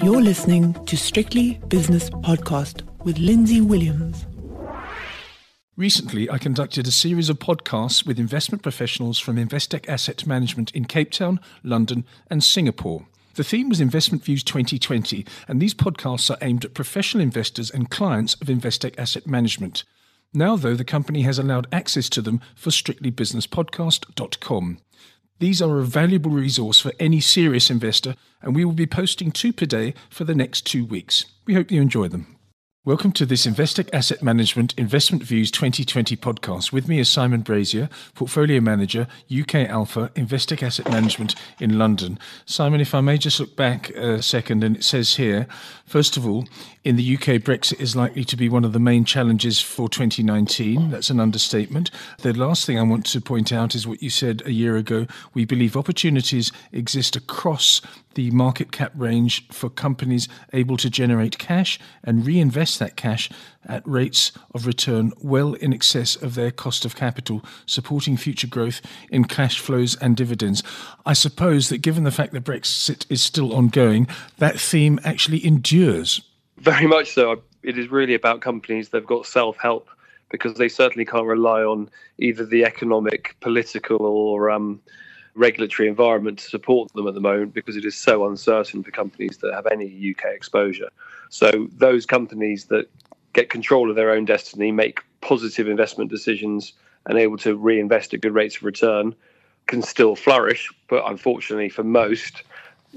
You're listening to Strictly Business Podcast with Lindsay Williams. Recently, I conducted a series of podcasts with investment professionals from Investec Asset Management in Cape Town, London and Singapore. The theme was Investment Views 2020, and these podcasts are aimed at professional investors and clients of Investec Asset Management. Now, though, the company has allowed access to them for strictlybusinesspodcast.com. These are a valuable resource for any serious investor, and we will be posting 2 per day for the next 2 weeks. We hope you enjoy them. Welcome to this Investec Asset Management Investment Views 2020 podcast. With me is Simon Brazier, Portfolio Manager, UK Alpha, Investec Asset Management in London. Simon, if I may just look back a second, and it says here, first of all, in the UK, Brexit is likely to be one of the main challenges for 2019. That's an understatement. The last thing I want to point out is what you said a year ago. We believe opportunities exist across the market cap range for companies able to generate cash and reinvest that cash at rates of return well in excess of their cost of capital, supporting future growth in cash flows and dividends. I suppose that given the fact that Brexit is still ongoing, that theme actually endures. Very much so. It is really about companies that have got self-help, because they certainly can't rely on either the economic, political or regulatory environment to support them at the moment, because it is so uncertain for companies that have any UK exposure. So those companies that get control of their own destiny, make positive investment decisions and able to reinvest at good rates of return can still flourish. But unfortunately for most,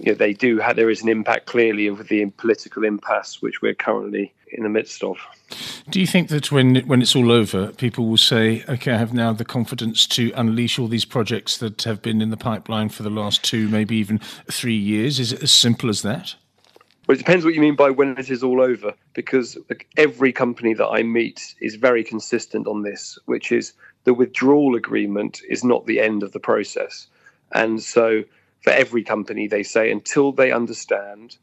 there is an impact clearly of the political impasse which we're currently in the midst of. Do you think that when it's all over, people will say, okay, I have now the confidence to unleash all these projects that have been in the pipeline for the last 2, maybe even 3 years? Is it as simple as that? Well, it depends what you mean by when it is all over, because every company that I meet is very consistent on this, which is the withdrawal agreement is not the end of the process. And so for every company, they say until they understand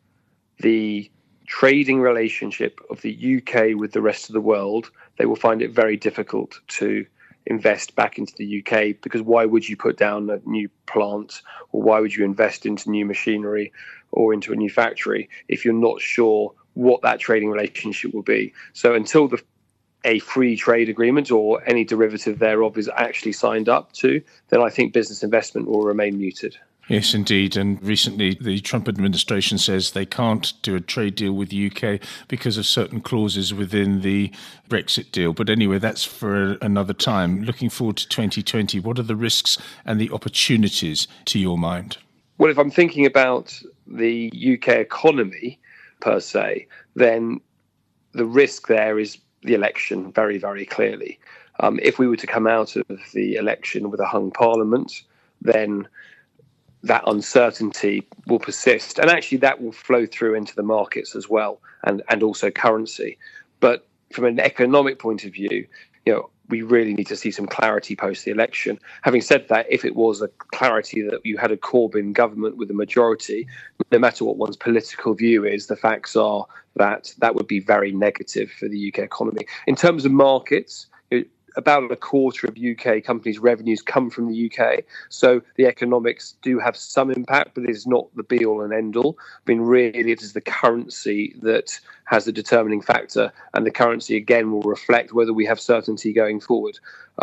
the trading relationship of the UK with the rest of the world, they will find it very difficult to invest back into the UK, because why would you put down a new plant, or why would you invest into new machinery or into a new factory if you're not sure what that trading relationship will be? So until a free trade agreement or any derivative thereof is actually signed up to, then I think business investment will remain muted. Yes, indeed. And recently, the Trump administration says they can't do a trade deal with the UK because of certain clauses within the Brexit deal. But anyway, that's for another time. Looking forward to 2020, what are the risks and the opportunities to your mind? Well, if I'm thinking about the UK economy per se, then the risk there is the election very, very clearly. If we were to come out of the election with a hung parliament, then that uncertainty will persist. And actually that will flow through into the markets as well, and also currency. But from an economic point of view, we really need to see some clarity post the election. Having said that, if it was a clarity that you had a Corbyn government with a majority, no matter what one's political view is, the facts are that that would be very negative for the UK economy. In terms of markets, about a quarter of UK companies' revenues come from the UK. So the economics do have some impact, but it is not the be-all and end-all. I mean, really, it is the currency that has the determining factor, and the currency, again, will reflect whether we have certainty going forward.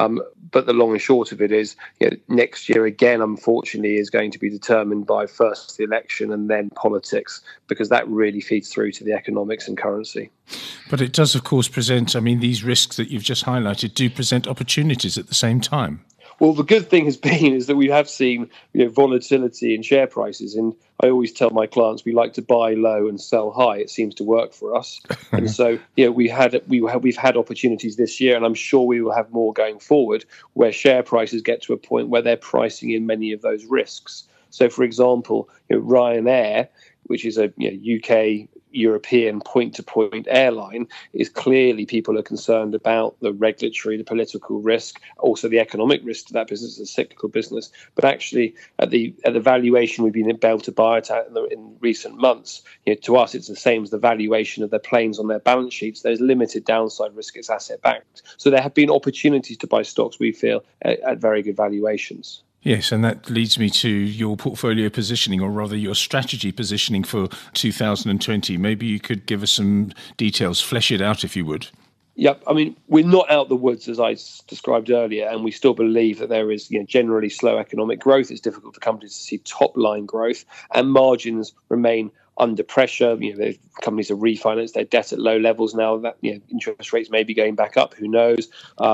But the long and short of it is, next year, again, unfortunately, is going to be determined by first the election and then politics, because that really feeds through to the economics and currency. But it does, of course, present, these risks that you've just highlighted do present opportunities at the same time. Well, the good thing has been is that we have seen volatility in share prices, and I always tell my clients we like to buy low and sell high. It seems to work for us, and so we've had opportunities this year, and I'm sure we will have more going forward, where share prices get to a point where they're pricing in many of those risks. So, for example, Ryanair, which is a UK European point-to-point airline, is clearly people are concerned about the regulatory, the political risk, also the economic risk to that business. It's a cyclical business. But actually, at the valuation we've been able to buy it at in recent months, to us it's the same as the valuation of their planes on their balance sheets. There's limited downside risk. It's asset-backed. So there have been opportunities to buy stocks, we feel, at very good valuations. Yes, and that leads me to your portfolio positioning, or rather your strategy positioning for 2020. Maybe you could give us some details, flesh it out if you would. Yep. I mean, we're not out the woods, as I described earlier, and we still believe that there is generally slow economic growth. It's difficult for companies to see top-line growth, and margins remain under pressure. Companies have refinanced their debt at low levels now. That interest rates may be going back up. Who knows?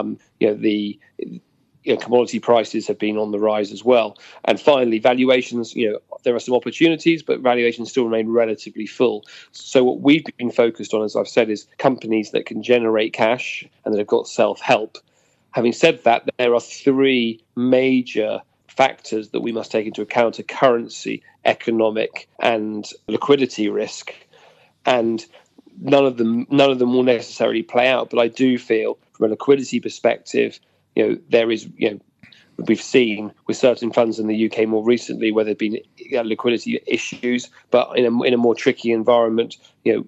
Commodity prices have been on the rise as well. And finally, valuations, there are some opportunities, but valuations still remain relatively full. So what we've been focused on, as I've said, is companies that can generate cash and that have got self-help. Having said that, there are three major factors that we must take into account: currency, economic, and liquidity risk. And none of them will necessarily play out. But I do feel, from a liquidity perspective, there is, we've seen with certain funds in the UK more recently where there have been liquidity issues, but in a more tricky environment,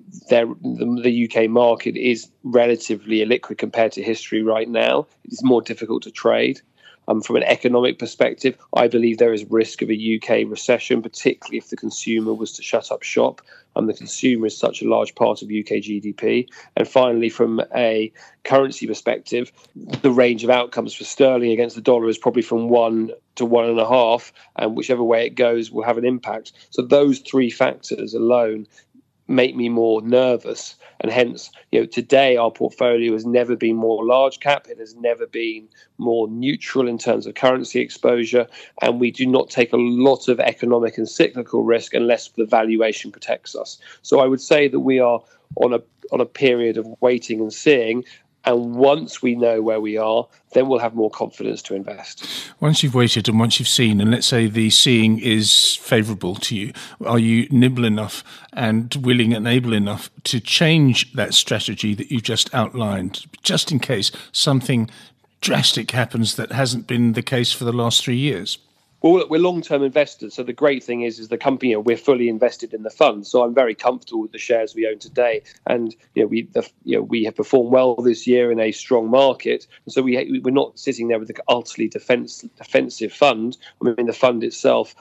the UK market is relatively illiquid compared to history right now. It's more difficult to trade. From an economic perspective, I believe there is risk of a UK recession, particularly if the consumer was to shut up shop. The consumer is such a large part of UK GDP. And finally, from a currency perspective, the range of outcomes for sterling against the dollar is probably from 1 to 1.5, and whichever way it goes will have an impact. So those three factors alone make me more nervous. And hence, today our portfolio has never been more large cap. It has never been more neutral in terms of currency exposure. And we do not take a lot of economic and cyclical risk unless the valuation protects us. So I would say that we are on a period of waiting and seeing. And once we know where we are, then we'll have more confidence to invest. Once you've waited and once you've seen, and let's say the seeing is favourable to you, are you nimble enough and willing and able enough to change that strategy that you just outlined, just in case something drastic happens that hasn't been the case for the last 3 years? Well, we're long-term investors, so the great thing is the company, we're fully invested in the fund. So I'm very comfortable with the shares we own today, and we have performed well this year in a strong market. And so we're not sitting there with an utterly defensive fund. I mean, the fund itself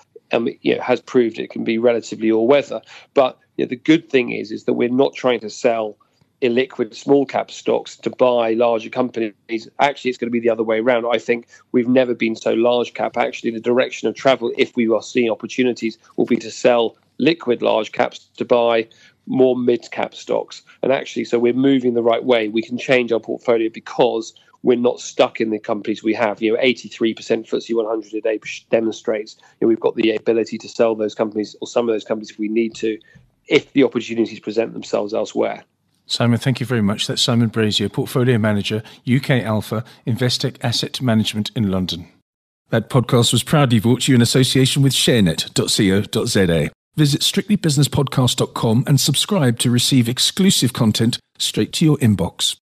has proved it can be relatively all-weather. But the good thing is that we're not trying to sell illiquid small cap stocks to buy larger companies. Actually, it's going to be the other way around. I think we've never been so large cap. Actually, the direction of travel, if we are seeing opportunities, will be to sell liquid large caps to buy more mid cap stocks. And actually, so we're moving the right way. We can change our portfolio because we're not stuck in the companies we have. 83% FTSE 100 a day demonstrates we've got the ability to sell those companies, or some of those companies if we need to, if the opportunities present themselves elsewhere. Simon, thank you very much. That's Simon Brazier, Portfolio Manager, UK Alpha, Investec Asset Management in London. That podcast was proudly brought to you in association with sharenet.co.za. Visit strictlybusinesspodcast.com and subscribe to receive exclusive content straight to your inbox.